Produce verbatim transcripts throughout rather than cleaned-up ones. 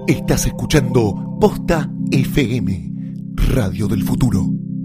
Estás escuchando Posta F M, Radio del Futuro.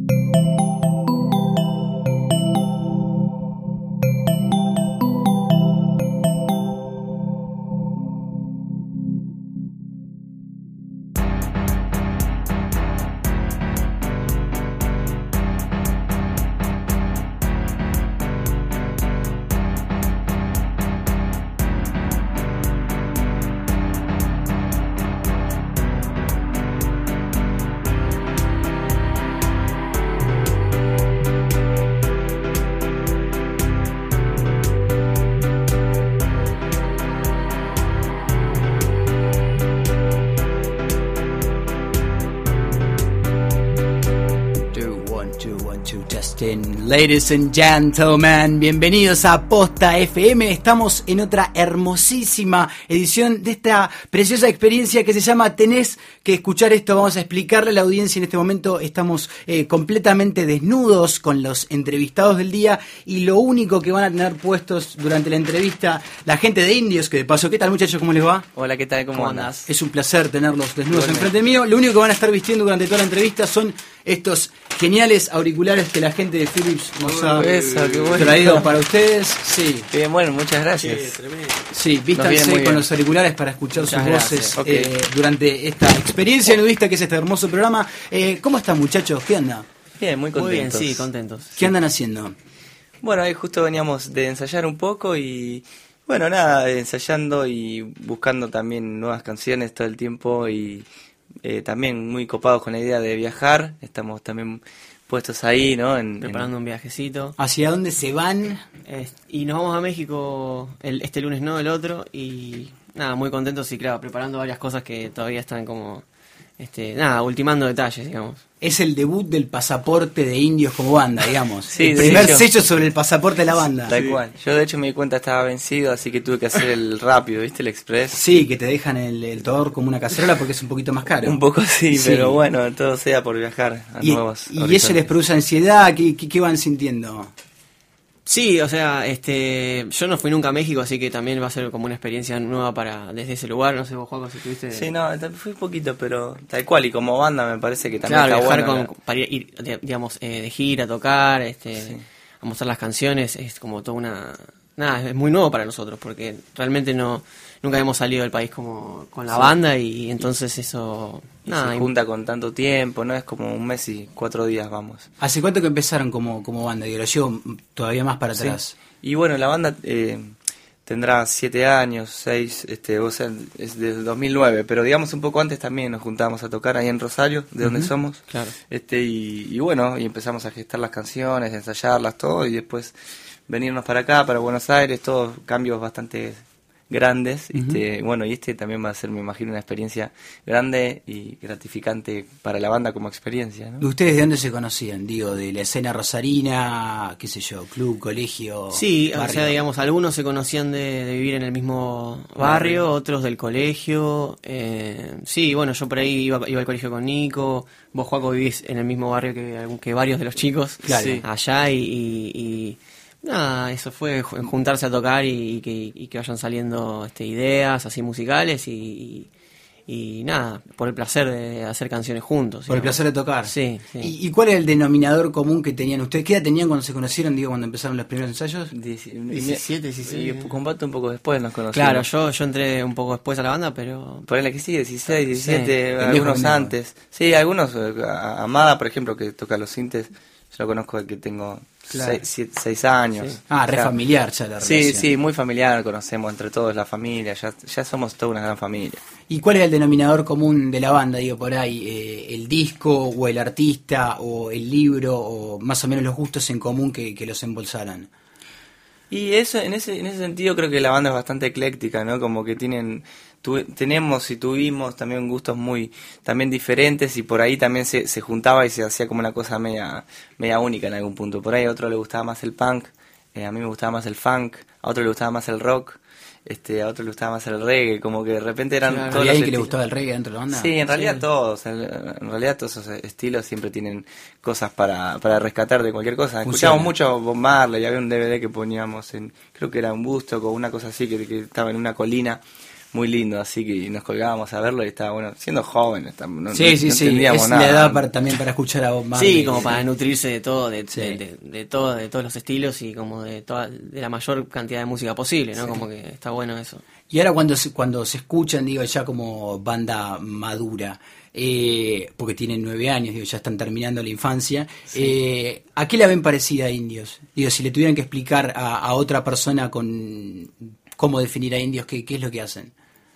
Ladies and gentlemen, bienvenidos a Posta F M. Estamos en otra hermosísima edición de esta preciosa experiencia que se llama Tenés que escuchar esto. Vamos a explicarle a la audiencia. En este momento estamos eh, completamente desnudos con los entrevistados del día, y lo único que van a tener puestos durante la entrevista la gente de Indios, que de paso, ¿qué tal, muchachos? ¿Cómo les va? Hola, ¿qué tal? ¿Cómo, ¿Cómo andas? andas? Es un placer tenerlos desnudos enfrente mío. Lo único que van a estar vistiendo durante toda la entrevista son estos geniales auriculares que la gente de Philips nos ha Eso, qué bueno. traído para ustedes. Sí, Bien, bueno, muchas gracias. sí, vístanse con los auriculares para escuchar Muchas sus gracias. voces Okay. eh, durante esta experiencia nudista que es este hermoso programa. Eh, ¿Cómo están, muchachos? ¿Qué andan? Bien, muy Muy bien, contentos. sí, contentos. ¿Qué andan haciendo? Bueno, ahí justo veníamos de ensayar un poco y, bueno, nada, ensayando y buscando también nuevas canciones todo el tiempo y eh, también muy copados con la idea de viajar. Estamos también puestos ahí, ¿no? En, Preparando en... un viajecito. ¿Hacia dónde se van? Eh, y nos vamos a México el, este lunes, no el otro. Y nada, muy contentos y claro, preparando varias cosas que todavía están como, este, nada, ultimando detalles, digamos. Es el debut del pasaporte de Indios como banda, digamos. Sí, el de primer hecho. sello sobre el pasaporte de la banda. Tal cual. Yo de hecho me di cuenta estaba vencido, así que tuve que hacer el rápido, ¿viste? El express. Sí, que te dejan el, el todor como una cacerola porque es un poquito más caro. Un poco así, Sí. pero bueno, todo sea por viajar a Y, nuevos y eso horizontes. les produce ansiedad. ¿Qué, qué, qué van sintiendo? Sí, o sea, este, yo no fui nunca a México, así que también va a ser como una experiencia nueva para desde ese lugar. No sé vos, Juaco, si estuviste. Sí, no, fui un poquito, pero tal cual, y como banda me parece que también Claro, está viajar bueno. con, para ir, de- digamos, eh, de gira, a tocar, este, Sí. a mostrar las canciones, es como toda una... Nada, es muy nuevo para nosotros, porque realmente no nunca hemos salido del país como con la Sí. banda, y entonces eso... Y Nada, se junta con tanto tiempo, ¿no? Es como un mes y cuatro días, vamos. ¿Hace cuánto que empezaron como, como banda? Digo, lo llevo todavía más para atrás. Sí. Y bueno, la banda eh, tendrá siete años, seis, este, o sea, es desde dos mil nueve, pero digamos un poco antes también nos juntábamos a tocar ahí en Rosario, de donde Ujú. somos. Claro. Este, y, y bueno, y empezamos a gestar las canciones, a ensayarlas, todo, y después venirnos para acá, para Buenos Aires, todos cambios bastante grandes. Ujú. Este, bueno, y este también va a ser, me imagino, una experiencia grande y gratificante para la banda como experiencia, ¿no? ¿Ustedes de dónde se conocían? Digo, de la escena rosarina, qué sé yo, club, colegio, Sí, o barrio. sea, digamos, algunos se conocían de, de vivir en el mismo barrio, Barrio. otros del colegio. Eh, sí, bueno, yo por ahí iba, iba al colegio con Nico. Vos, Juaco, vivís en el mismo barrio que, algún- que varios de los chicos. Claro. Sí. Allá y... y, y nada, eso fue ju- juntarse a tocar y, y que, y que vayan saliendo este, ideas así musicales y, y, y nada, por el placer de hacer canciones juntos. Por el digamos. placer de tocar. Sí, sí. ¿Y, y cuál es el denominador común que tenían ustedes? ¿Qué edad tenían cuando se conocieron, digo, cuando empezaron los primeros ensayos? Dieci- diecisiete, Y dieciséis. Combate un poco después nos conocimos. Claro, yo, yo entré un poco después a la banda, pero... Por ahí la que sí, dieciséis, diecisiete, Sí, el viejo algunos pendejo. antes. Sí, algunos, eh, a- Amada, por ejemplo, que toca los sintes, yo lo conozco desde que tengo Claro. seis, siete- seis años. Sí. Ah, re O sea, familiar ya la Sí, relación. sí, muy familiar, conocemos entre todos la familia, ya, ya somos toda una gran familia. ¿Y cuál es el denominador común de la banda? Digo, por ahí, eh, el disco o el artista o el libro o más o menos los gustos en común que, que los embolsaran. Y eso, en ese, en ese sentido creo que la banda es bastante ecléctica, ¿no? Como que tienen, tu, tenemos y tuvimos también gustos muy, también diferentes y por ahí también se, se juntaba y se hacía como una cosa media, media única en algún punto. Por ahí a otro le gustaba más el punk, eh, a mí me gustaba más el funk, a otro le gustaba más el rock, este, a otro le gustaba más el reggae, como que de repente eran Claro. todos ¿Había los alguien que le estilos. gustaba el reggae dentro de la banda? Sí, en realidad Sí. todos, en en realidad todos esos estilos siempre tienen cosas para, para rescatar de cualquier cosa. Funciona. Escuchábamos mucho Bob Marley, había un D V D que poníamos en, creo que era un busto o una cosa así, que, que estaba en una colina muy lindo, así que nos colgábamos a verlo y estaba bueno, siendo joven, no, sí, sí, no sí, entendíamos es nada. la edad para, también para escuchar a Bob Marley. Sí, como para nutrirse de todo, de, Sí. de, de, de todo, de todos los estilos y como de toda, de la mayor cantidad de música posible, ¿no? Sí. Como que está bueno eso. Y ahora cuando se, cuando se escuchan, digo, ya como banda madura, eh, porque tienen nueve años, digo, ya están terminando la infancia, Sí. eh, ¿a qué la ven parecida a Indios? Digo, si le tuvieran que explicar a, a otra persona con cómo definir a Indios, ¿qué, qué es lo que hacen?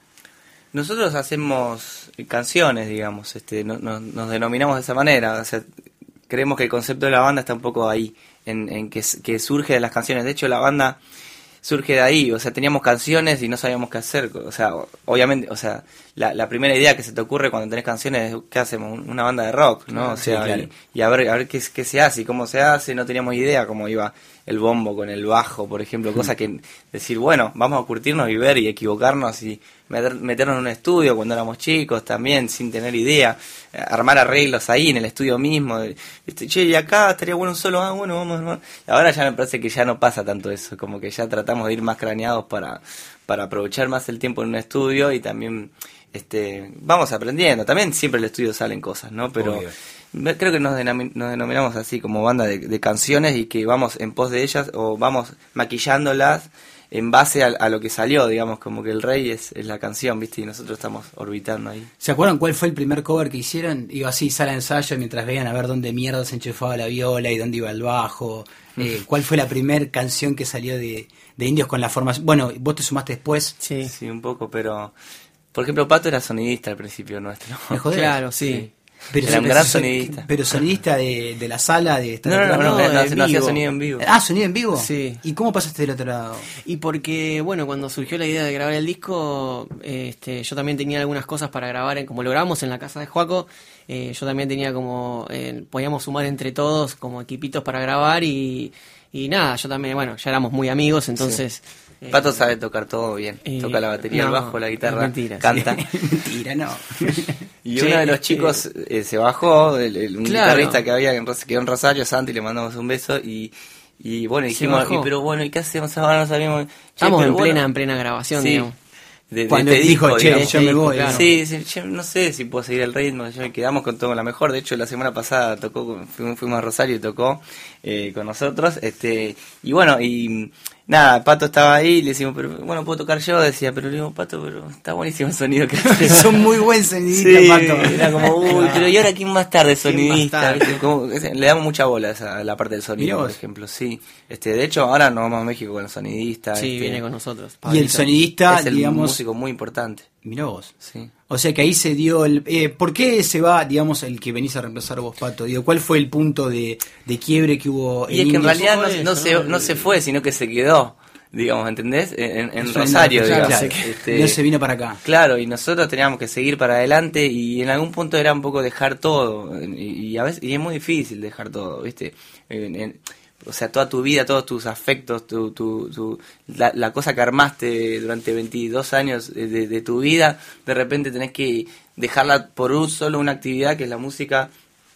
Nosotros hacemos canciones, digamos, este, no, no, nos denominamos de esa manera, o sea, creemos que el concepto de la banda está un poco ahí, en, en que, que surge de las canciones. De hecho, la banda surge de ahí, o sea, teníamos canciones y no sabíamos qué hacer, o sea, obviamente, o sea, la, la primera idea que se te ocurre cuando tenés canciones es, ¿qué hacemos? Una banda de rock, ¿no? O sea, sí, claro. y, y a ver, a ver qué, qué se hace y cómo se hace, no teníamos idea cómo iba el bombo con el bajo, por ejemplo, cosa que decir, bueno, vamos a curtirnos y ver y equivocarnos y meter, meternos en un estudio cuando éramos chicos también, sin tener idea, armar arreglos ahí en el estudio mismo, este, che, y acá estaría bueno un solo, ah, bueno, vamos, vamos. Ahora ya me parece que ya no pasa tanto eso, como que ya tratamos de ir más craneados para, para aprovechar más el tiempo en un estudio y también este vamos aprendiendo, también siempre en el estudio salen cosas, ¿no? Pero obvio. Creo que nos, denomin- nos denominamos así como banda de, de canciones y que vamos en pos de ellas o vamos maquillándolas en base a, a lo que salió, digamos, como que el rey es, es la canción, ¿viste? Y nosotros estamos orbitando ahí. ¿Se acuerdan cuál fue el primer cover que hicieron? Iba así, sala de ensayo, mientras veían a ver dónde mierda se enchufaba la viola y dónde iba el bajo. Eh, ¿Cuál fue la primer canción que salió de, de Indios con la formación? Bueno, vos te sumaste después. Sí, Sí, un poco, pero... Por ejemplo, Pato era sonidista al principio nuestro. ¿Me jodés? claro, sí. Pero, Era un pero- gran pero- sonidista. Pero sonidista de, de la sala de estar No, no, atrás. no, no, no, no, en no hacía vivo. sonido en vivo. Ah, sonido en vivo. Sí. ¿Y cómo pasaste del otro lado? Y porque, bueno, cuando surgió la idea de grabar el disco, este, yo también tenía algunas cosas para grabar, en, como lo grabamos en la casa de Joaco, eh, yo también tenía como, eh, podíamos sumar entre todos como equipitos para grabar y, y nada, yo también, bueno, ya éramos muy amigos, entonces... eh, Pato sabe tocar todo bien. eh, Toca la batería, el no, bajo, la guitarra, es mentira, canta. Mentira, no. Y Che, uno de los eh, chicos eh, se bajó, el, el- un Claro. guitarrista que había en, Ros- quedó en Rosario, Santi, le mandamos un beso y, y bueno, Se dijimos, bajó. y, pero bueno, ¿y qué hacemos ahora? No sabíamos. Che, Estamos pero en bueno, plena, en plena grabación, sí, digamos. de, de Cuando este dijo, disco, che, digamos. yo me voy, claro. Sí, sí, yo no sé si puedo seguir el ritmo, yo quedamos con todo la mejor. De hecho, la semana pasada tocó, con- fuimos, fuimos a Rosario y tocó eh, con nosotros. este Y bueno, y nada, Pato estaba ahí y le decimos, pero bueno, puedo tocar yo. Decía, pero le digo, Pato, pero está buenísimo el sonido que haces. Son muy buen sonidista, Sí, Pato. era como, uy, pero ¿y ahora quién va a estar de ¿Quién va a sonidista? estar? ¿Viste? Como- le damos mucha bola a, esa, a la parte del Mirá sonido, por vos. ejemplo, sí. este De hecho, ahora nos vamos a México con el sonidista. Sí, este, viene con nosotros. Y el Pablito. sonidista, es el digamos... músico muy importante, Mirá vos. sí. O sea que ahí se dio el... Eh, ¿Por qué se va, digamos, el que venís a reemplazar vos, Pato? Digo, ¿cuál fue el punto de, de quiebre que hubo Y es que en Indios? realidad no, fue no eso, se, ¿no? no se fue, sino que se quedó, digamos, ¿entendés? En, en Eso Rosario, no, digamos. claro, este, no se vino para acá. Claro, y nosotros teníamos que seguir para adelante y en algún punto era un poco dejar todo y, y a veces y es muy difícil dejar todo, ¿viste? En- en- o sea, toda tu vida, todos tus afectos, tu, tu, tu, la, la cosa que armaste durante veintidós años de, de- de tu vida, de repente tenés que dejarla por un solo una actividad que es la música.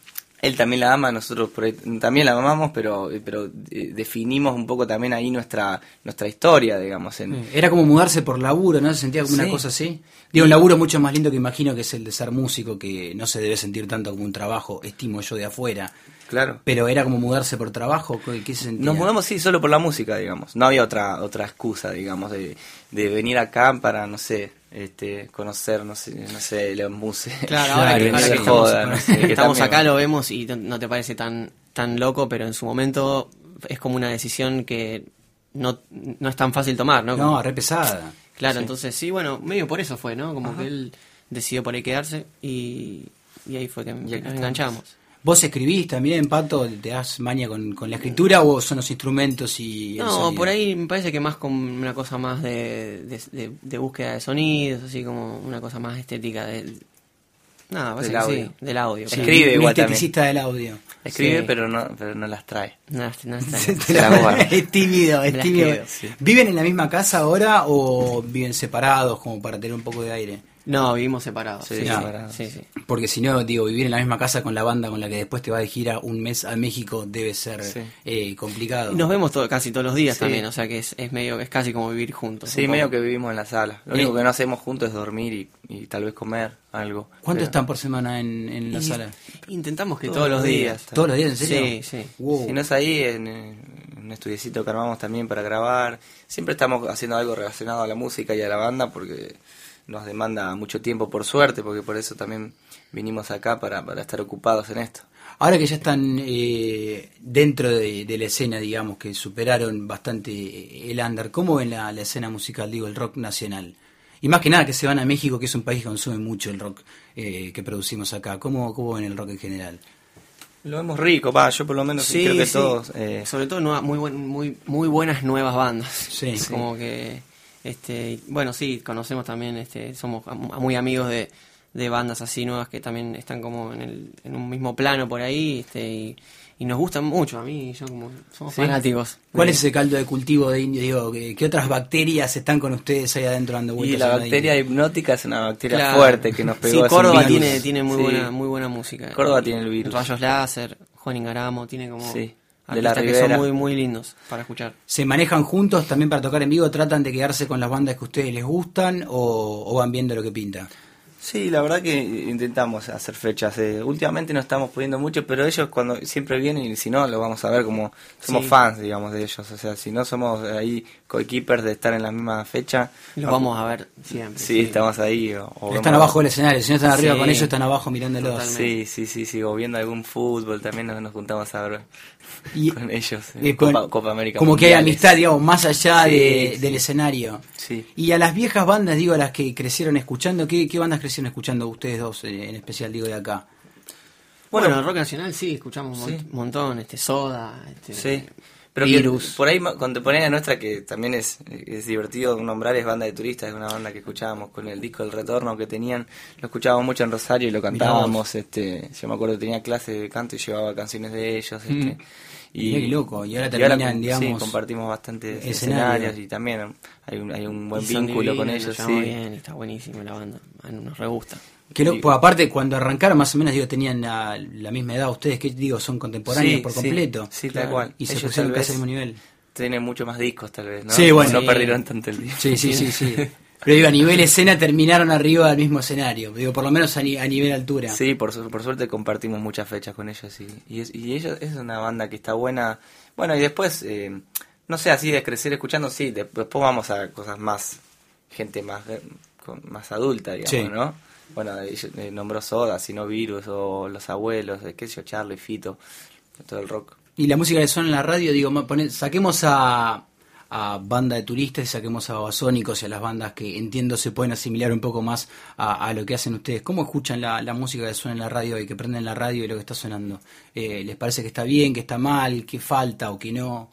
Él también la ama, nosotros por ahí también la amamos, pero pero eh, definimos un poco también ahí nuestra nuestra historia, digamos. En, Era como mudarse por laburo, ¿no? ¿Se sentía como una Sí. cosa así? Digo, un laburo mucho más lindo que imagino que es el de ser músico, que no se debe sentir tanto como un trabajo, estimo yo de afuera. claro. Pero era como mudarse por trabajo, ¿qué qué se sentía? Nos mudamos, sí, solo por la música, digamos. No había otra otra excusa, digamos, de, de venir acá para, no sé, este conocer, no sé, no sé, los muses. Claro, ahora que, Claro, ahora se que estamos, joda, no sé, que que estamos también- acá lo vemos y no- no te parece tan tan loco, pero en su momento es como una decisión que no, no es tan fácil tomar, ¿no? No, re pesada. Claro, Sí. entonces sí, bueno, medio por eso fue, ¿no? Como que él decidió por ahí quedarse y, y ahí fue que, Y acá que nos estamos. enganchamos. ¿Vos escribís también, Pato? ¿Te das maña con, con la escritura o son los instrumentos y el No, sonido? por ahí me parece que más con una cosa más de, de, de- de búsqueda de sonidos, así como una cosa más estética. De, nada, parece Del que sí, audio. del audio. Sí, claro. Escribe un igual también. esteticista del audio. Escribe, Sí. pero no pero no las trae. No, no está- Se la guarda. Es tímido, es Me las tímido. quedo, sí. ¿Viven en la misma casa ahora o viven separados como para tener un poco de aire? No, vivimos separados. Sí, Sí, sí, separados. sí, sí. Porque si no, digo, vivir en la misma casa con la banda con la que después te va de gira un mes a México debe ser Sí. eh, complicado. Y nos vemos todo, casi todos los días Sí. también, o sea que es, es medio, es casi como vivir juntos. Sí, un medio poco. que vivimos en la sala. Lo Eh. único que no hacemos juntos es dormir y, y tal vez comer algo. ¿Cuánto Pero- están por semana en, en la Y sala? Intentamos que Todos todos, los los días. días. ¿Todos los días, en serio? Sí, sí. Wow. Si no es ahí, en, en un estudiecito que armamos también para grabar. Siempre estamos haciendo algo relacionado a la música y a la banda porque nos demanda mucho tiempo, por suerte, porque por eso también vinimos acá para, para estar ocupados en esto. Ahora que ya están eh, dentro de, de la escena, digamos, que superaron bastante el under, ¿cómo ven la, la escena musical, digo, el rock nacional? Y más que nada que se van a México, que es un país que consume mucho el rock eh, que producimos acá. ¿Cómo, ¿Cómo ven el rock en general? Lo vemos rico, va, yo por lo menos sí, Sí, creo que sí. todos. eh, Sobre todo nueva- muy, buen- muy, muy buenas nuevas bandas. Sí, Es sí. como que, este, bueno, sí, conocemos también, este, somos am- muy amigos de, de bandas así nuevas que también están como en, el, en un mismo plano por ahí, este, y, y nos gustan mucho. A mí, yo como, somos Sí. fanáticos. ¿Cuál de- es ese caldo de cultivo de indio? Digo, ¿qué, qué otras bacterias están con ustedes ahí adentro dando vueltas? y la en bacteria indio? hipnótica es una bacteria Claro. fuerte que nos pegó. Sí, es un Córdoba virus. tiene, tiene muy Sí. buena, muy buena música. Córdoba tiene el virus. Rayos Láser, Juan Ingaramo, tiene como Sí, de la artistas que son Ribera. muy, muy lindos para escuchar. ¿Se manejan juntos también para tocar en vivo? ¿Tratan de quedarse con las bandas que a ustedes les gustan o, o van viendo lo que pinta? Sí, la verdad que intentamos hacer fechas. eh, últimamente no estamos pudiendo mucho, pero ellos cuando siempre vienen y si no, lo vamos a ver como somos Sí. fans, digamos, de ellos. O sea, si no somos ahí coequippers de estar en la misma fecha, Los no- vamos a ver siempre. Sí, estamos ahí. O, o Están vemos- abajo del escenario, si no están arriba Sí. con ellos, están abajo mirándolos. Totalmente. Sí, sí, sí, sí, o viendo algún fútbol también nos, nos juntamos a ver Y- con ellos. Eh, eh, con- Copa, Copa América. Como que hay Mundiales. amistad, digamos, más allá Sí, de- sí. del escenario. Sí. Y a las viejas bandas, digo, a las que crecieron escuchando, ¿qué, qué bandas crecieron escuchando ustedes dos, eh, en especial, digo, de acá? Bueno, Bueno, rock nacional sí, escuchamos un Sí. mon- montón, este Soda, este, Sí. Pero Virus. que por ahí ma- contemporánea nuestra, que también es, es divertido nombrar, es Banda de Turistas, es una banda que escuchábamos con el disco El Retorno que tenían, lo escuchábamos mucho en Rosario y lo cantábamos, este, yo me acuerdo que tenía clases de canto y llevaba canciones de ellos, este, Mm. Mirá qué loco, y ahora y ahora, terminan, digamos, sí, compartimos bastantes escenario. escenarios y también hay un, hay un buen y son vínculo con divinos, ellos, nos sí. llevamos bien, y está buenísimo la banda, a nos re gusta. Que lo- Sí. pues aparte, cuando arrancaron, más o menos, digo, tenían la, la misma edad ustedes, que digo, son contemporáneos Sí, por sí, completo. sí, tal Claro. cual. Y se Ellos pusieron tal casi vez- al mismo nivel. Tienen mucho más discos tal vez, ¿no? Sí, bueno. No Sí. perdieron tanto el tiempo. Sí, sí, sí, sí. Pero digo, a nivel escena terminaron arriba del mismo escenario. Digo, por lo menos a, ni- a nivel altura. Sí, por, su- por suerte compartimos muchas fechas con ellos y, y, es- y ellos es una banda que está buena. Bueno, y después, eh, no sé, así de crecer escuchando, sí, de- después vamos a cosas más, gente más eh, con- más adulta, digamos, Sí. ¿no? Bueno, ella, eh, nombró Soda, sino Virus, o Los Abuelos, eh, qué sé yo, Charlie, Fito, todo el rock. Y la música que suena en la radio, digo, ma- pone- saquemos a, a Banda de Turistas y saquemos a Babasónicos y a las bandas que entiendo se pueden asimilar un poco más a, a lo que hacen ustedes. ¿Cómo escuchan la, la música que suena en la radio y que prenden la radio y lo que está sonando? Eh, ¿Les parece que está bien, que está mal, que falta o que no?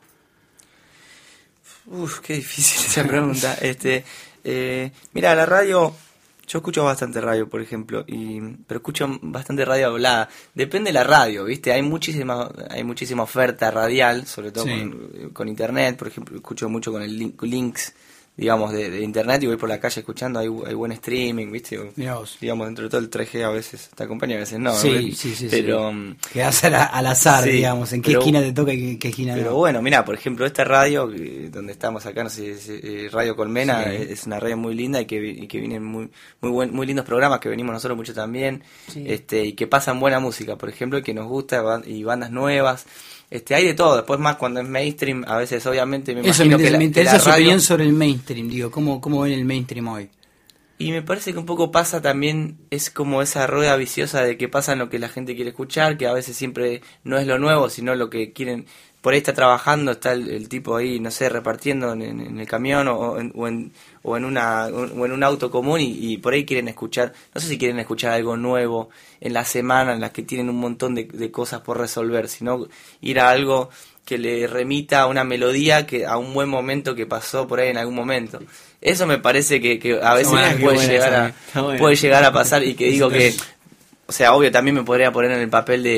Uf, qué difícil esa pregunta. este, eh, mira, la radio, yo escucho bastante radio, por ejemplo, y pero escucho bastante radio hablada. Depende de la radio, ¿viste? Hay muchísima, hay muchísima oferta radial, sobre todo Sí. con, con internet, por ejemplo, escucho mucho con el link, links, digamos, de, de internet y voy por la calle escuchando, hay, hay buen streaming, ¿viste? Mirá vos. Digamos, dentro de todo el tres G a veces te acompaña, a veces no. Sí, ¿no? sí, sí, Pero, sí. mm, Quedás al, al azar, Sí, digamos, en qué pero- esquina te toca y qué, qué esquina Pero no. bueno, mira, por ejemplo, esta radio eh, donde estamos acá, no sé, es, eh, Radio Colmena, Sí. es, es una radio muy linda y que, vi- y que vienen muy muy buen, muy lindos programas que venimos nosotros mucho también, Sí. este y que pasan buena música, por ejemplo, y que nos gusta ban- y bandas nuevas. Este, hay de todo, después más cuando es mainstream, a veces obviamente me Eso imagino me, que la, me que interesa la su radio- opinión sobre el mainstream, digo, ¿cómo, cómo ven el mainstream hoy? Y me parece que un poco pasa también, es como esa rueda viciosa de que pasa lo que la gente quiere escuchar, que a veces siempre no es lo nuevo, sino lo que quieren. Por ahí está trabajando, está el, el tipo ahí, no sé, repartiendo en, en el camión o, o en, o, en, o, en una, o en un auto común y, y por ahí quieren escuchar, no sé si quieren escuchar algo nuevo en la semana en las que tienen un montón de, de cosas por resolver, sino ir a algo que le remita a una melodía, que a un buen momento que pasó por ahí en algún momento. Eso me parece que, que a veces buena, qué puede, buena llegar esa, está a, buena. puede llegar a pasar y que digo que, o sea, obvio también me podría poner en el papel de,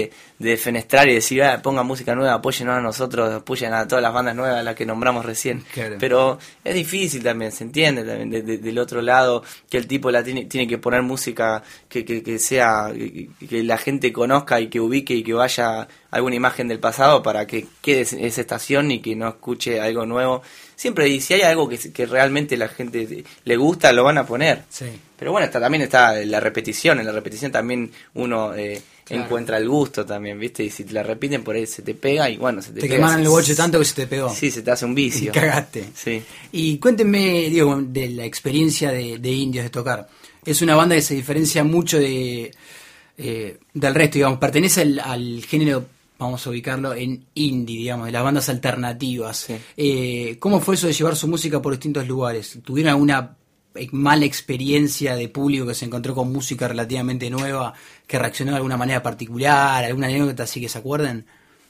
de defenestrar y decir, ah, pongan música nueva, apoyen a nosotros, apoyen a todas las bandas nuevas, las que nombramos recién. Claro. Pero es difícil también, se entiende también de, de, del otro lado, que el tipo la tiene, tiene que poner música que, que, que sea, que, que la gente conozca y que ubique y que vaya alguna imagen del pasado para que quede esa estación y que no escuche algo nuevo. Siempre, y si hay algo que, que realmente la gente le gusta, lo van a poner. Sí. Pero bueno, está, también está la repetición. En la repetición también uno eh, claro. encuentra el gusto también, ¿viste? Y si te la repiten, por ahí se te pega y bueno, se te, Te pega. quemaron Se- el boche tanto que se te pegó. Sí, se te hace un vicio. Y cagaste. Sí. Y cuéntenme, digo, de la experiencia de, de Indios de tocar. Es una banda que se diferencia mucho de eh, del resto, digamos. Pertenece al, al género, vamos a ubicarlo, en indie, digamos, de las bandas alternativas. Sí. Eh, ¿Cómo fue eso de llevar su música por distintos lugares? ¿Tuvieron alguna mala experiencia de público que se encontró con música relativamente nueva, que reaccionó de alguna manera particular, alguna anécdota así que se acuerden?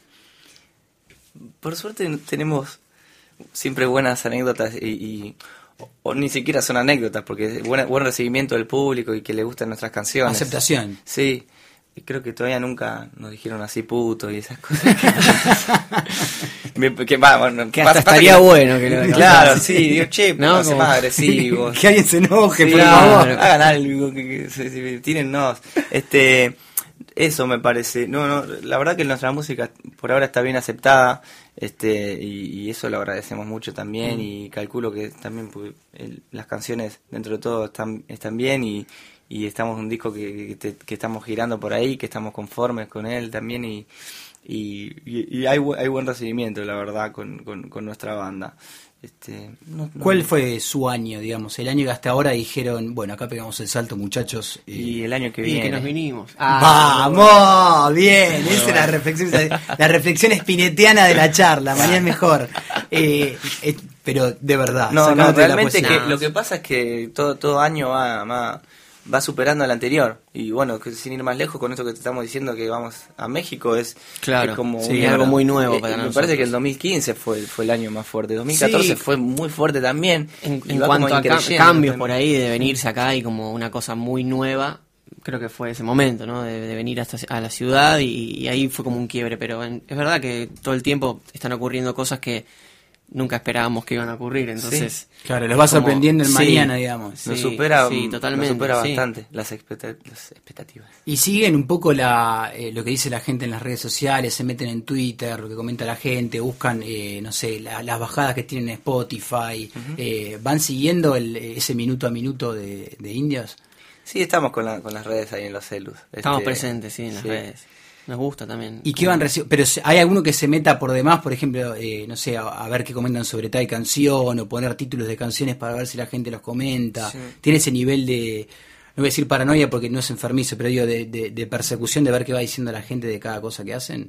Por suerte tenemos siempre buenas anécdotas y, y o, o ni siquiera son anécdotas porque es buena, buen recibimiento del público y que le gustan nuestras canciones. Aceptación. Sí, y creo que todavía nunca nos dijeron así puto y esas cosas. Me- que, va, bueno, Que pasa- hasta pasa estaría que- bueno que lo Claro, sí, digo, che, No, no, como- más agresivos. Que alguien se enoje, Sí, por claro. favor. hagan algo, que, que se, se- tírennos. Este, eso me parece. No, no, la verdad que nuestra música por ahora está bien aceptada, este, y, y eso lo agradecemos mucho también. Y calculo que también pues, el- las canciones dentro de todo están, están bien y, y estamos en un disco que, que, te- que estamos girando por ahí, que estamos conformes con él también y y, y, y hay, bu- hay buen recibimiento, la verdad, con, con, con nuestra banda. Este, no- no- ¿Cuál fue su año, digamos? El año que hasta ahora dijeron, bueno, acá pegamos el salto, muchachos. eh, Y el año que Y viene. que nos vinimos. ¡Vamos! Bien, esa es la reflexión, la reflexión espinetiana de la charla, mañana es mejor. Eh, eh, pero de verdad, No, no, sacándote de la realmente poesía. que lo que pasa es que todo todo año va, va, va superando al anterior. Y bueno, que sin ir más lejos con esto que te estamos diciendo que vamos a México es, Claro, es como sí, un- algo muy nuevo eh, para me nosotros. parece que el dos mil quince fue, fue el año más fuerte. dos mil catorce Sí. fue muy fuerte también. En, Y en va como cuanto a ca- increyendo cambios también. por ahí, de venirse acá y como una cosa muy nueva, creo que fue ese momento, ¿no? De, de venir hasta a la ciudad y, y ahí fue como un quiebre. Pero en- es verdad que todo el tiempo están ocurriendo cosas que nunca esperábamos que iban a ocurrir, entonces... Claro, los va como- sorprendiendo en sí. mañana, digamos. Nos Sí, supera, sí, nos totalmente, supera sí. bastante las, expecta- las expectativas. Y siguen un poco la eh, lo que dice la gente en las redes sociales, se meten en Twitter, lo que comenta la gente, buscan, eh, no sé, la- las bajadas que tienen en Spotify, eh, van siguiendo el, ese minuto a minuto de, de Indios. Sí, estamos con, la, con las redes ahí en los celus. Estamos Este, presentes, sí, en las sí. redes. Nos gusta también. ¿Y qué van reci- Pero se- hay alguno que se meta por demás, por ejemplo, eh, no sé, a, a ver qué comentan sobre tal canción o poner títulos de canciones para ver si la gente los comenta. Sí. Tiene ese nivel de, no voy a decir paranoia porque no es enfermizo, pero digo de, de, de persecución de ver qué va diciendo la gente de cada cosa que hacen.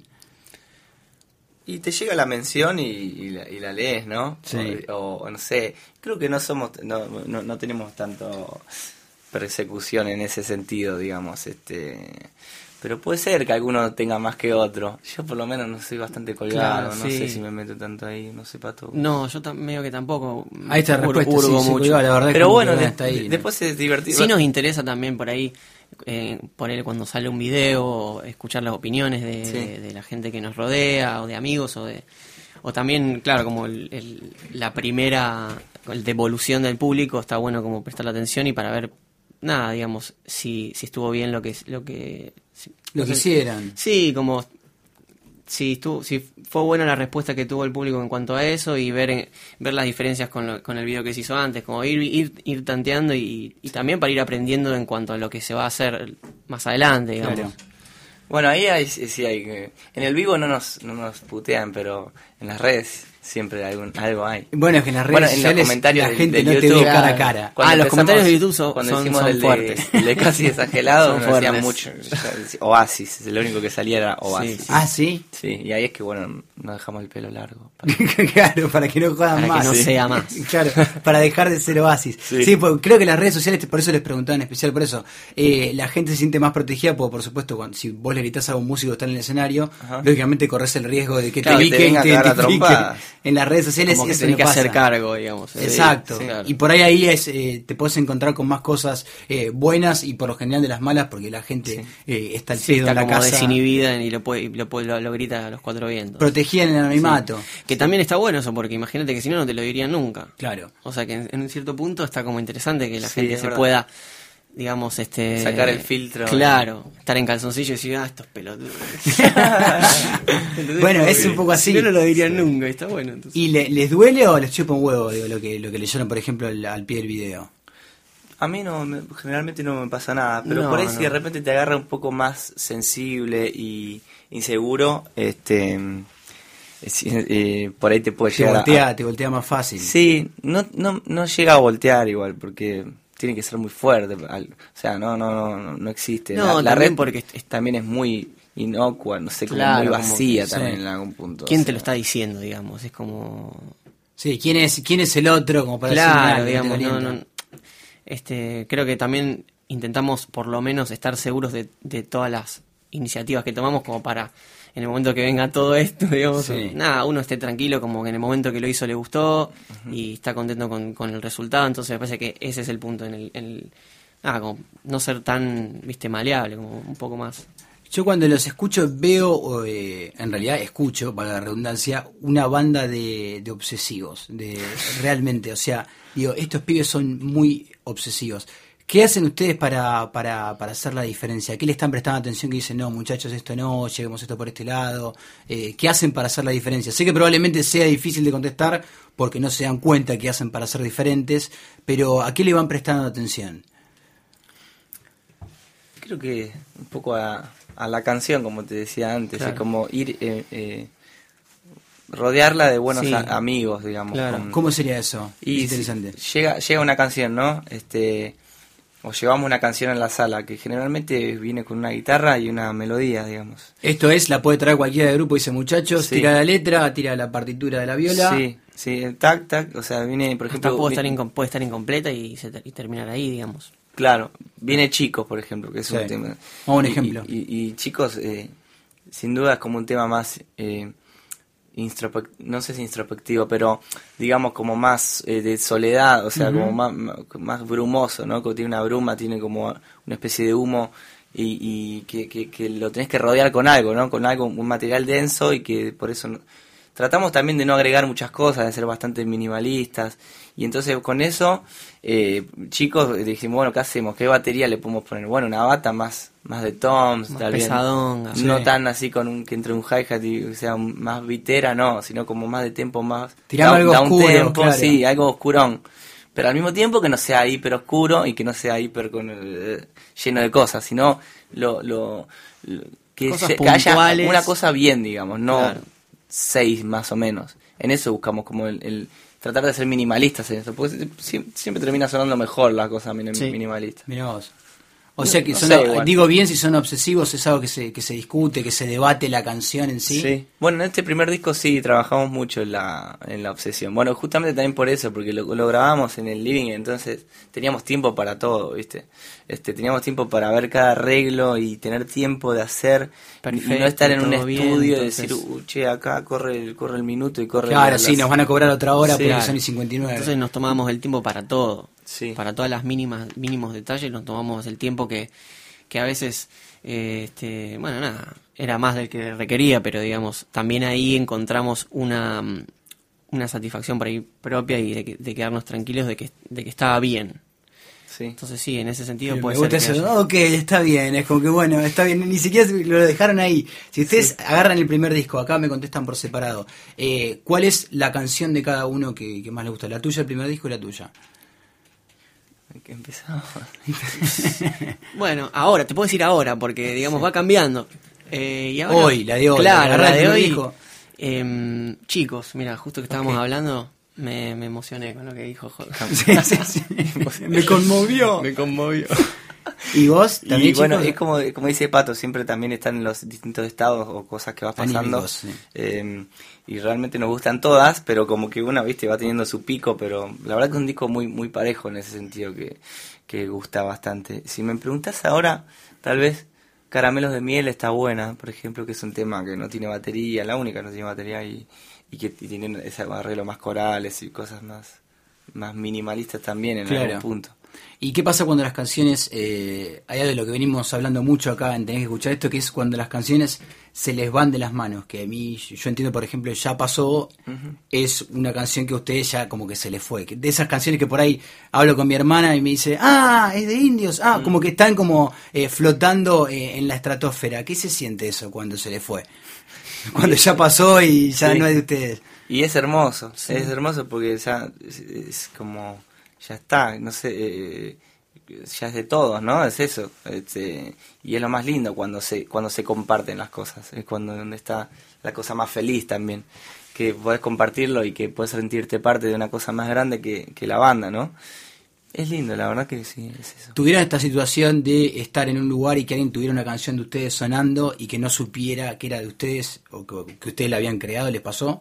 Y te llega la mención y, y, la, y la lees, ¿no? Sí. O, o no sé, creo que no somos, no, no, no tenemos tanto persecución en ese sentido, digamos, este... Pero puede ser que alguno tenga más que otro. Yo por lo menos no soy bastante colgado, Claro, no sí. sé si me meto tanto ahí, no sé para todo. No, yo tam- medio que tampoco. Ahí está la hur- respuesta, hurgo sí, sí, mucho. cuidado, la verdad es Pero que bueno, no de- está ahí, de- ¿no? después es divertido. Sí nos interesa también por ahí eh, poner cuando sale un video, escuchar las opiniones de, Sí. de- de la gente que nos rodea, o de amigos, o de o también, claro, como el, el- la primera el devolución del público, está bueno como prestar la atención y para ver, nada, digamos, si, si estuvo bien lo que... Lo que, si- Lo no que sé, hicieran. Sí, como si estuvo, si fue buena la respuesta que tuvo el público en cuanto a eso y ver eh, ver las diferencias con, lo- con el video que se hizo antes, como ir ir, ir tanteando y, y también para ir aprendiendo en cuanto a lo que se va a hacer más adelante, digamos. Claro. Bueno, ahí hay, sí hay que... En el vivo no nos, no nos putean, pero en las redes siempre algún, algo hay. Bueno, es que en las redes Bueno, en los sociales comentarios la de- gente de no te YouTube, ve cara a claro. cara. Cuando Ah, los empezamos- comentarios de YouTube son- cuando son- hicimos son el de- fuertes. el de casi exagerado, Son nos decían fuertes. mucho. Oasis, lo único que salía era Oasis. Sí. Ah, ¿sí? Sí, y ahí es que, bueno, nos dejamos el pelo largo. Claro, para que no jodan Para que más. no Sí. sea más. Claro, para dejar de ser Oasis. Sí, Sí. pues, creo que las redes sociales, por eso les preguntaba en especial, por eso, eh, la gente se siente más protegida, porque por supuesto, cuando, si vos le gritás a un músico que está en el escenario, Ajá. lógicamente corres el riesgo de que Claro, te que te ubique y venga te a cagar a identifique. trompadas. en las redes sociales. Como que eso tenés me que pasa. hacer cargo, digamos. Exacto. Sí, claro. Y por ahí ahí es, eh, te puedes encontrar con más cosas eh, buenas y por lo general de las malas, porque la gente Sí. eh, está al Sí, pedo está en la como casa. desinhibida y lo, puede, y lo, puede- lo, lo grita a los cuatro vientos. Protegida en el anonimato. Sí. Que también está bueno eso, porque imagínate que si no, no te lo dirían nunca. Claro. O sea que en, en un cierto punto está como interesante que la Sí, gente es se verdad. pueda, digamos, este... Sacar el filtro. Claro, estar en calzoncillo y decir, ah, estos pelotudos. ¿Entendés? Bueno, Como es que un poco así. Si no, no lo dirían nunca, y está bueno. Entonces. ¿Y le- les duele o les chupa un huevo, digo, lo que, lo que leyeron, por ejemplo, al, al pie del video? A mí no, me- generalmente no me pasa nada, pero No, por ahí no. si de repente te agarra un poco más sensible y inseguro, este, es- eh, por ahí te puede Te llegar a- voltea, te voltea más fácil. Sí, no, no, no llega a voltear igual, porque tiene que ser muy fuerte. al- O sea, no, no, no, no existe. No, la, la también red porque es- es- también es muy inocua, no sé, como Claro, muy como vacía que- también sí. en algún punto. ¿Quién o te lo sea. está diciendo, digamos? Es como... Sí, ¿quién es, quién es el otro? Como para decir, Claro, "Mirá, que te digamos, no, calienta"? no, este, creo que también intentamos por lo menos estar seguros de, de todas las iniciativas que tomamos como para en el momento que venga todo esto, digamos, Sí. nada, uno esté tranquilo, como que en el momento que lo hizo le gustó y está contento con, con el resultado, entonces me parece que ese es el punto, en el, en el- nada, como no ser tan, viste, maleable, como un poco más. Yo cuando los escucho veo, eh, en realidad escucho, para la redundancia, una banda de, de obsesivos, de realmente, o sea, digo, estos pibes son muy obsesivos. ¿Qué hacen ustedes para, para, para hacer la diferencia? ¿Qué le están prestando atención que dicen, no, muchachos, esto no, llevemos esto por este lado? Eh, ¿Qué hacen para hacer la diferencia? Sé que probablemente sea difícil de contestar porque no se dan cuenta qué hacen para ser diferentes, pero ¿a qué le van prestando atención? Creo que un poco a, a la canción, como te decía antes, Claro. es como ir, eh, eh, rodearla de buenos Sí. a- amigos, digamos. Claro. con- ¿Cómo sería eso? Y Es interesante. si llega, llega una canción, ¿no? Este, o llevamos una canción en la sala, que generalmente viene con una guitarra y una melodía, digamos. Esto es, la puede traer cualquiera del grupo, dice muchachos, Sí. tira la letra, tira la partitura de la viola. Sí, sí, el tac, tac, o sea, viene, por Hasta ejemplo... puede vi- estar, incom- puede estar incompleta y, se ter- y terminar ahí, digamos. Claro, viene Chicos, por ejemplo, que es Sí. un tema... O un y- ejemplo. Y, y- y Chicos, eh, sin duda es como un tema más... Eh, introspec- no sé si introspectivo, pero digamos como más eh, de soledad, o sea, Ujú. como más, más, más brumoso, ¿no? Como tiene una bruma, tiene como una especie de humo y, y que, que, que lo tenés que rodear con algo, ¿no? Con algo, un material denso y que por eso... no- tratamos también de no agregar muchas cosas, de ser bastante minimalistas. Y entonces con eso, eh, chicos, dijimos, bueno, ¿qué hacemos? ¿Qué batería le podemos poner? Bueno, una bata más más de toms, Más tal vez. pesadonga, No sí. tan así con un que entre un hi-hat y sea un- más vitera, no, sino como más de tempo, más... Tirame algo oscuro, tempo, claro. sí, algo oscurón. Pero al mismo tiempo que no sea hiper oscuro y que no sea hiper con el- lleno de cosas, sino lo... lo, lo- que, Cosas se- que haya puntuales. una cosa bien, digamos, no Claro. seis más o menos. En eso buscamos como el, el tratar de ser minimalistas en eso, porque sie- siempre termina sonando mejor la cosa minim- Sí. minimalista. Mirá vos. O No- sea que no son, sé, igual. digo bien si son obsesivos, es algo que se, que se discute, que se debate la canción en sí. Sí. Bueno, en este primer disco sí trabajamos mucho en la, en la obsesión. Bueno, justamente también por eso, porque lo, lo grabamos en el living, entonces teníamos tiempo para todo, ¿viste? Este, teníamos tiempo para ver cada arreglo y tener tiempo de hacer Perfecto, y no estar en un todo bien, estudio y entonces- decir, uh, che, acá corre el, corre el minuto y corre Claro, las- sí, nos van a cobrar otra hora Sí, porque claro. son y cincuenta y nueve. Entonces nos tomábamos el tiempo para todo, Sí. para todas las mínimas mínimos detalles, nos tomamos el tiempo que, que a veces, eh, este, bueno, nada, era más del que requería, pero digamos, también ahí encontramos una, mm, una satisfacción por ahí propia y de, que- de quedarnos tranquilos de que, de que estaba bien. Sí. Entonces sí, en ese sentido Me puede gusta ser que eso. haya- Ok, está bien, es como que bueno, está bien, ni siquiera lo dejaron ahí. Si ustedes agarran el primer disco, acá me contestan por separado, eh, ¿cuál es la canción de cada uno que, que más les gusta? ¿La tuya, el primer disco y la tuya? Que empezamos. Bueno, ahora, te puedo decir ahora, porque digamos va cambiando. Eh, y ahora- Hoy, la de hoy, Claro, agarrá la el de primer hoy. disco. em, chicos, mira, justo que estábamos Ok. hablando, me, me emocioné con lo que dijo Jorge. Sí, sí, sí. Me conmovió. Me conmovió. ¿Y vos también, Y bueno, chicos? es como, como dice Pato, siempre también están en los distintos estados o cosas que vas pasando. Anímicos, sí. Eh, y realmente nos gustan todas, pero como que una, viste, va teniendo su pico, pero la verdad que es un disco muy muy parejo en ese sentido que, que gusta bastante. Si me preguntás ahora, tal vez Caramelos de Miel está buena, por ejemplo, que es un tema que no tiene batería, la única que no tiene batería y, y que y tienen ese arreglo más corales y cosas más, más minimalistas también en Claro. algún punto. ¿Y qué pasa cuando las canciones, eh, hay algo de lo que venimos hablando mucho acá en Tenés que escuchar esto, que es cuando las canciones se les van de las manos? Que a mí, yo entiendo, por ejemplo, Ya Pasó, uh-huh. es una canción que a ustedes ya como que se les fue. De esas canciones que por ahí hablo con mi hermana y me dice, ah, es de Indios, ah, uh-huh. como que están como eh, flotando eh, en la estratosfera. ¿Qué se siente eso cuando se les fue? Cuando ya pasó y ya sí. no es de ustedes. Y es hermoso, sí. es hermoso porque ya es, es como... ya está, no sé, eh, ya es de todos, ¿no? Es eso, este, y es lo más lindo cuando se cuando se comparten las cosas, es cuando donde está la cosa más feliz también, que podés compartirlo y que podés sentirte parte de una cosa más grande que, que la banda, ¿no? Es lindo, la verdad que sí, es eso. ¿Tuvieron esta situación de estar en un lugar y que alguien tuviera una canción de ustedes sonando y que no supiera que era de ustedes o que, que ustedes la habían creado? ¿Les pasó?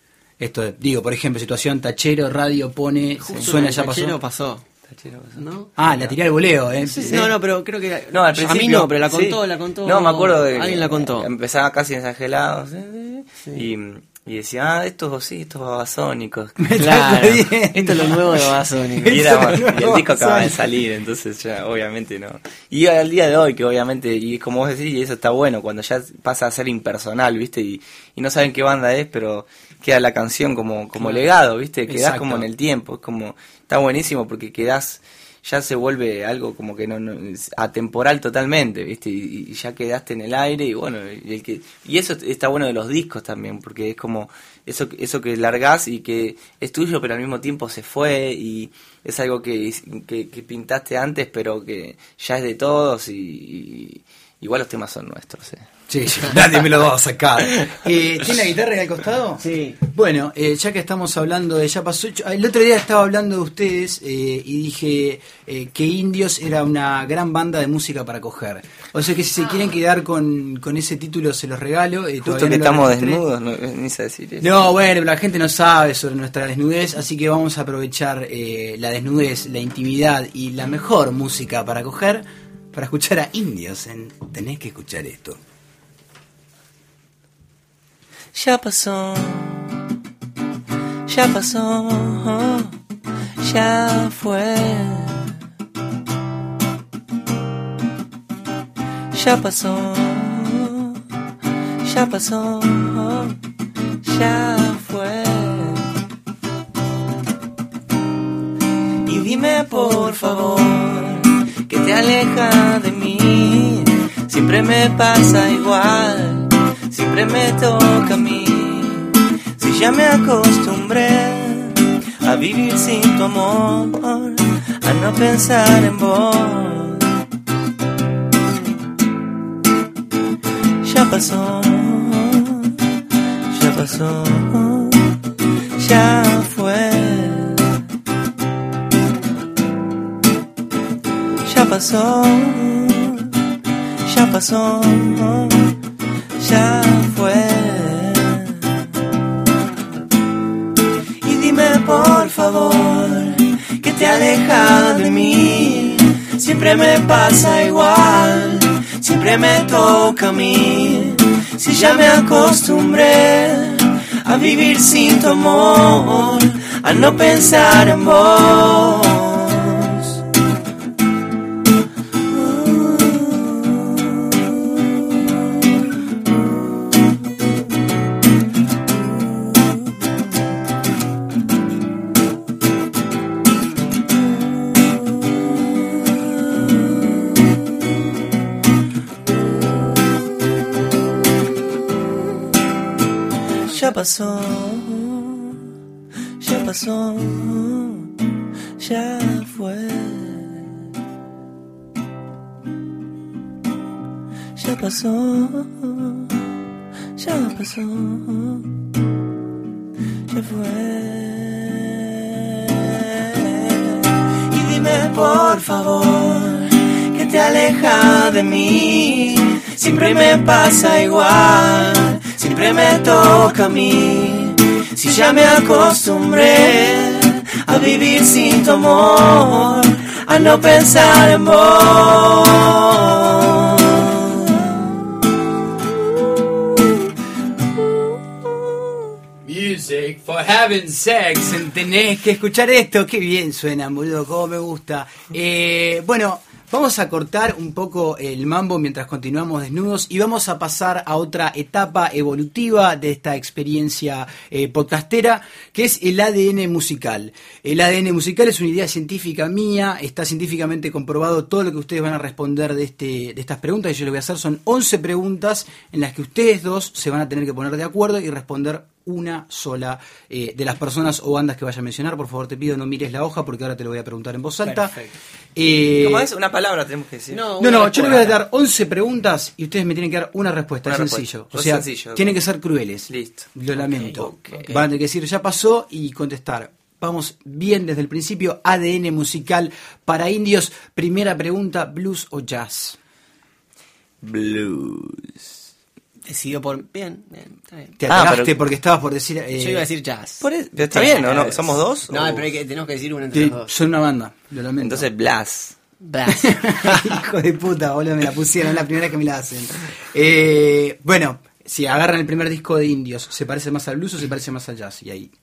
Esto, digo, por ejemplo, situación Tachero, radio pone, justo suena Ya Tachero Pasó. pasó. Tachero pasó. ¿No? Ah, la tiré al voleo, ¿eh? Sí, sí. No, no, pero creo que... No, al a mí no, pero la contó, sí. la contó... No, me acuerdo de... Alguien la contó. Empezaba casi ensangelados, sí. y, y decía, ah, estos sí, estos babasónicos. Claro, esto es lo nuevo de Babasónicos. Y, era, y el disco acaba de salir, entonces ya, obviamente no. Y al día de hoy, que obviamente, y como vos decís, y eso está bueno, cuando ya pasa a ser impersonal, ¿viste? Y, y no saben qué banda es, pero queda la canción como, como claro. legado, ¿viste? Quedás Exacto. como en el tiempo, es como, está buenísimo porque quedás, ya se vuelve algo como que no, no es atemporal totalmente, ¿viste? Y, y ya quedaste en el aire y bueno, y, el que, y eso está bueno de los discos también, porque es como eso, eso que largás y que es tuyo pero al mismo tiempo se fue y es algo que, que, que pintaste antes pero que ya es de todos y, y igual los temas son nuestros, ¿eh? Sí, nadie me lo va a sacar. Eh, ¿Tiene la guitarra ahí al costado? Sí. Bueno, eh, ya que estamos hablando de Ya Pasó, el otro día estaba hablando de ustedes eh, y dije eh, que Indios era una gran banda de música para coger. O sea que si se quieren quedar con, con ese título se los regalo. Eh, Justo que no estamos desnudos, no ni se decir eso. No, bueno, la gente no sabe sobre nuestra desnudez, así que vamos a aprovechar eh, la desnudez, la intimidad y la mejor música para coger para escuchar a Indios en Tenés que escuchar esto. Ya pasó, ya pasó, ya fue. Ya pasó, ya pasó, ya fue. Y dime por favor, que te aleja de mí, siempre me pasa igual. Siempre me toca a mí, si ya me acostumbré a vivir sin tu amor, a no pensar en vos. Ya pasó, ya pasó, ya fue. Ya pasó, ya pasó. Ya fue. Y dime por favor, que te aleja de mí, siempre me pasa igual, siempre me toca a mí, si ya me acostumbré a vivir sin tu amor, a no pensar en vos. Ya pasó, ya pasó, ya fue. Ya pasó, ya pasó, ya fue. Y dime por favor, que te aleja de mí, siempre me pasa igual. Siempre me toca a mí, si ya me acostumbré a vivir sin tu amor, a no pensar en vos. Music. having sex, tenés que escuchar esto, qué bien suena, boludo, cómo me gusta. Eh, bueno, vamos a cortar un poco el mambo mientras continuamos desnudos y vamos a pasar a otra etapa evolutiva de esta experiencia eh, podcastera, que es el A D N musical. El A D N musical es una idea científica mía, está científicamente comprobado. Todo lo que ustedes van a responder de, este, de estas preguntas que yo les voy a hacer son once preguntas en las que ustedes dos se van a tener que poner de acuerdo y responder una sola eh, de las personas o bandas que vaya a mencionar. Por favor, te pido no mires la hoja porque ahora te lo voy a preguntar en voz alta. Perfecto. Eh, ¿Cómo es? Una palabra tenemos que decir. No, no, no, una yo les voy a respuesta. dar once preguntas y ustedes me tienen que dar una respuesta. Una es respuesta. sencillo. O Es sea, sencillo, tienen ok. que ser crueles. Listo. Lo lamento. ok, ok. Van a tener que decir ya pasó y contestar. Vamos bien desde el principio. A D N musical para indios. Primera pregunta, blues o jazz. Blues. Decidió por... Bien, bien, está bien. Te Ah, atagaste pero- porque estabas por decir... eh, Yo iba a decir jazz. Por eso- pero está bien, ¿o no? ¿Somos dos? No, o- pero hay que, tenemos que decir una entre sí, los dos. son una banda. Lo lamento. Entonces, Blas. Blas. Hijo de puta, boludo, me la pusieron, es la primera vez que me la hacen. Eh, bueno, si agarran el primer disco de indios, ¿se parece más al blues o se parece más al jazz? Y ahí.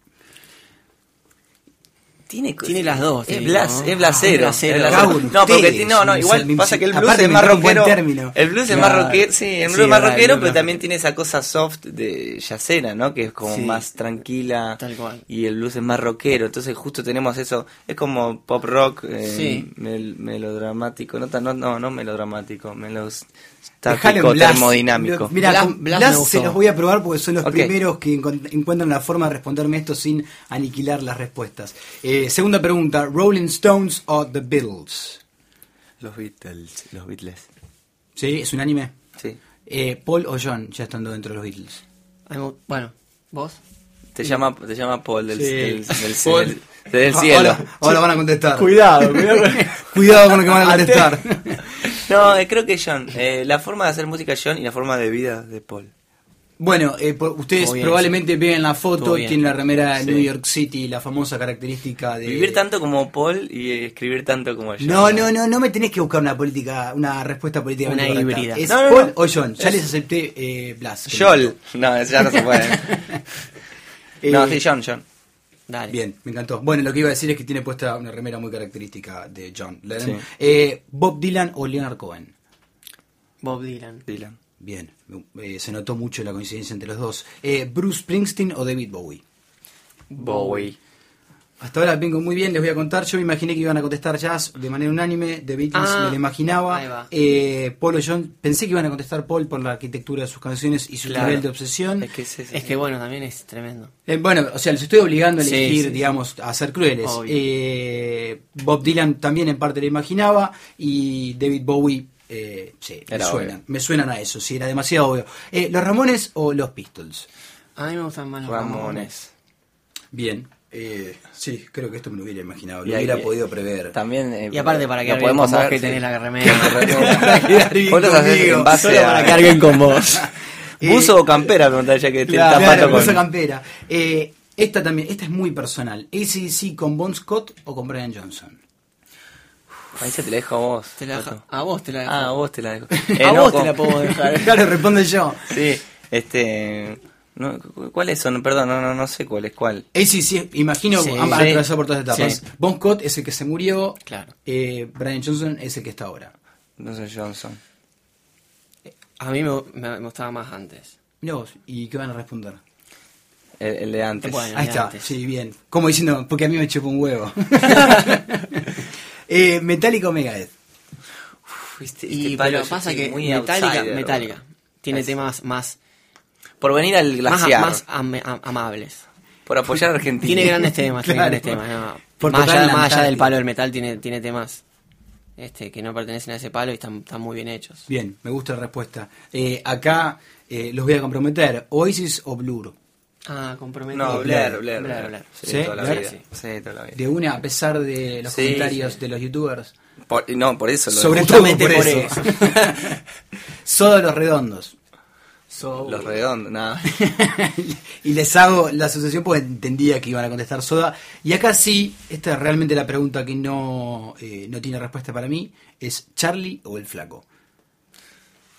Tiene, Tiene las dos, Es, te blas, digo, ¿no? es blasero. Es blasero. es blasero. Cabrón, No, porque ustedes, ti- no, no, me igual sal- me pasa sal- que el blues aparte es me más da un buen rockero. término. El blues es Claro. más rockero, sí, el blues Sí, es más verdad, rockero, el blues pero más también rockero. tiene esa cosa soft de yacera, ¿no? Que es como Sí. más tranquila. Tal cual. Y el blues es más rockero, entonces justo tenemos eso, es como pop rock, eh, Sí. mel- melodramático, no, tan- no, no, no melodramático, melos Dejalo en estático, Blas. termodinámico. Lo- Mira, Blas- con Blas Blas me se gustó. los voy a probar porque son los Ok. primeros que encont- encuentran la forma de responderme esto sin aniquilar las respuestas. Eh, segunda pregunta, Rolling Stones o The Beatles. Los Beatles, los Beatles, ¿Sí? ¿Es un anime? sí. Eh, Paul o John, ya estando dentro de los Beatles. Ay, mo- Bueno, ¿vos? Te llama, te llama Paul del, Sí. del, del- Paul. del- del Ah, cielo. Ahora, ahora van a contestar. Cuidado, cuidado. Cuidado con lo que van a contestar. No, eh, creo que John. Eh, la forma de hacer música es John y la forma de vida de Paul. Bueno, eh, por- ustedes Estuvo bien, probablemente vean la foto, Estuvo bien. tiene la remera de Sí. New York City, la famosa característica de... Vivir tanto como Paul y eh, escribir tanto como John. No, no, no, no me tenés que buscar una política, una respuesta política. Una híbrida. ¿Es No, no, Paul no. o John? Ya Es- les acepté eh, Blas. que Joel. No, eso ya no se puede. Eh, No, sí, John, John. Dale. Bien, me encantó. Bueno, lo que iba a decir es que tiene puesta una remera muy característica de John Lennon. Sí. Eh, Bob Dylan o Leonard Cohen. Bob Dylan. Dylan. Bien, eh, se notó mucho la coincidencia entre los dos. Eh, Bruce Springsteen o David Bowie. Bowie. Hasta ahora vengo muy bien, les voy a contar. Yo me imaginé que iban a contestar jazz de manera unánime. The Beatles Ah, me lo imaginaba. ahí va. Eh, Paul o John, pensé que iban a contestar Paul por la arquitectura de sus canciones y su Claro. nivel de obsesión. Es que es ese, Es sí. que bueno, también es tremendo. Eh, bueno, o sea, les estoy obligando a Sí, elegir, sí, digamos, a ser crueles. Obvio. Eh, Bob Dylan también en parte lo imaginaba y David Bowie, eh, sí, me Era suenan, obvio. me suenan a eso, sí, era demasiado obvio. Eh, ¿Los Ramones o los Pistols? A mí me gustan más los Ramones. Ramones. Bien, eh, sí, creo que esto me lo hubiera imaginado, Y lo ahí- hubiera podido prever. También. eh, Y aparte para no que alguien podemos con vos saber, que sí. tenés la remera. Para quedar bien Vos los haces conmigo. en base Solo a- para que alguien con vos. ¿Buzo o campera? Pregunta ya que te Claro, está pato puso con. campera. Eh, esta también, esta es muy personal. A C D C con Bon Scott o con Brian Johnson. Ahí se te la dejo a vos. Te la Pato. dejo- a vos te la dejo. Ah, a vos te la dejo. a no, vos con- te la puedo dejar. Claro, responde yo. Sí, este. No, cu- ¿Cuáles son? Perdón, no, no, no sé cuál es cuál. A C D C, imagino, Sí. ambas Sí. han atravesado por todas etapas. Sí. Bon Scott es el que se murió. Claro. eh, Brian Johnson es el que está ahora. No sé, Johnson. A mí me, me- me gustaba más antes. Mirá vos, ¿y qué van a responder? El, el de antes. Bueno. Ahí de está, antes. sí, bien. Como diciendo, porque a mí me chupa un huevo. eh, Metallica o Megadeth. Uf, este- Y este palo pero yo pasa estoy que muy Metallica, outsider, Metallica boludo. tiene Así. temas más Por venir al más, glaciar. más am- am- amables. Por apoyar a Argentina. Tiene grandes temas, tiene Claro. grandes temas. no. Por Más, tocar allá, la más allá del Antártida. palo del metal tiene, tiene temas este que no pertenecen a ese palo y están, están muy bien hechos. Bien, me gusta la respuesta. Eh, acá eh, los voy a comprometer. Oasis o Blur. Ah, comprometido. No, Blair, Blair. Blair, Blair. Blair. Sí, ¿Sí? toda la Blair, vida. sí. Sí, toda la vida. De una, a pesar de los Sí, comentarios sí. de los youtubers. Por- no, por eso lo Sobre todo justamente por, por eso. Soda Los Redondos. Los redondos, nada. Y les hago la asociación porque entendía que iban a contestar Soda. Y acá sí, esta es realmente la pregunta que no, eh, no tiene respuesta para mí. Es Charlie o el Flaco.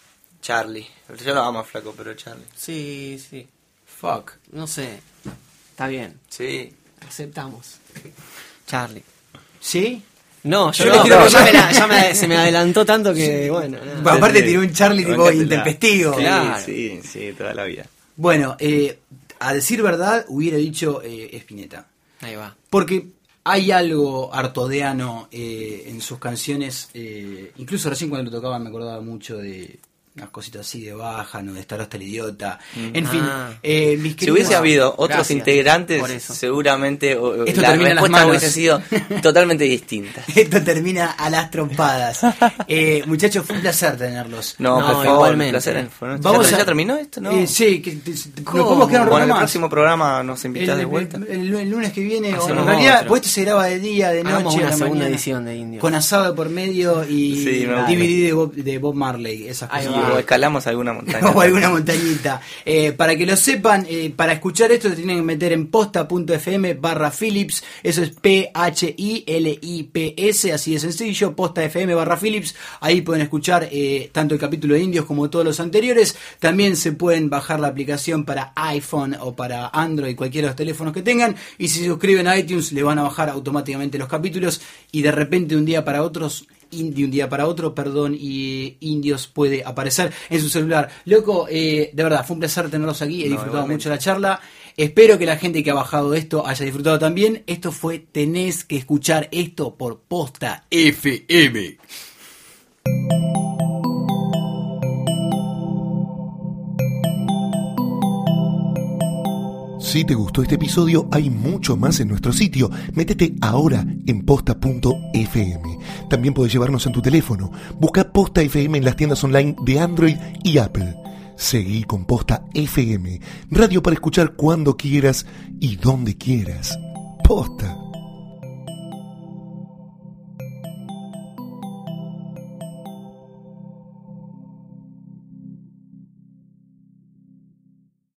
Charlie. Yo lo amo a Flaco, pero Charlie. Sí, sí. Fuck. No sé. Está bien. Sí. Aceptamos. Charlie. ¿Sí? No, yo, Yo no, le quiero pero preguntar- ya, me la- ya me- se me adelantó tanto que, bueno. nada. Bueno, aparte Sí, sí. tiró un Charlie tipo Bancátela. intempestivo. Sí, Claro. sí, sí, toda la vida. Bueno, eh, a decir verdad, hubiera dicho eh, Spinetta. Ahí va. Porque hay algo artodeano eh, en sus canciones. Eh, incluso recién cuando lo tocaban me acordaba mucho de unas cositas así de Baja, ¿no? De Estar hasta el idiota. En fin, Ah. eh, mis Si queridos- hubiese habido otros Gracias integrantes, por eso. seguramente o- Esto la termina en las respuesta manos. hubiese sido totalmente distinta. Esto termina a las trompadas. Eh, muchachos, fue un placer tenerlos. No, No, por favor, igualmente. un placer fue nuestro. Vamos ¿Ya, a- ¿Ya terminó esto? ¿No? Eh, sí, que, que- nos ¿Cómo? podemos quedar un Bueno, rato en el más. próximo programa nos El, invitás de vuelta. el- el- el lunes que viene, o en Hacemos realidad, otro. pues esto se graba de día, de noche, Hagamos a una la segunda mañana, edición de Indios. con asado por medio y Sí, me D V D gusta. de Bob, de Bob Marley, esas Ahí cosas. va. O escalamos alguna montaña. O alguna montañita. Eh, para que lo sepan, eh, para escuchar esto se tienen que meter en posta.fm barra Philips. Eso es P H I L I P S, así de sencillo. Posta.fm barra Philips. Ahí pueden escuchar eh, tanto el capítulo de Indios como todos los anteriores. También se pueden bajar la aplicación para iPhone o para Android, cualquiera de los teléfonos que tengan. Y si se suscriben a iTunes, le van a bajar automáticamente los capítulos. Y de repente, de un día para otros. De un día para otro, perdón, y Indios puede aparecer en su celular. Loco, eh, de verdad, fue un placer tenerlos aquí, he No, disfrutado igualmente. mucho la charla. Espero que la gente que ha bajado esto haya disfrutado también. Esto fue Tenés que escuchar esto por Posta F M. Si te gustó este episodio, hay mucho más en nuestro sitio. Métete ahora en posta punto f m. También podés llevarnos en tu teléfono. Busca Posta F M en las tiendas online de Android y Apple. Seguí con Posta F M, radio para escuchar cuando quieras y donde quieras. Posta.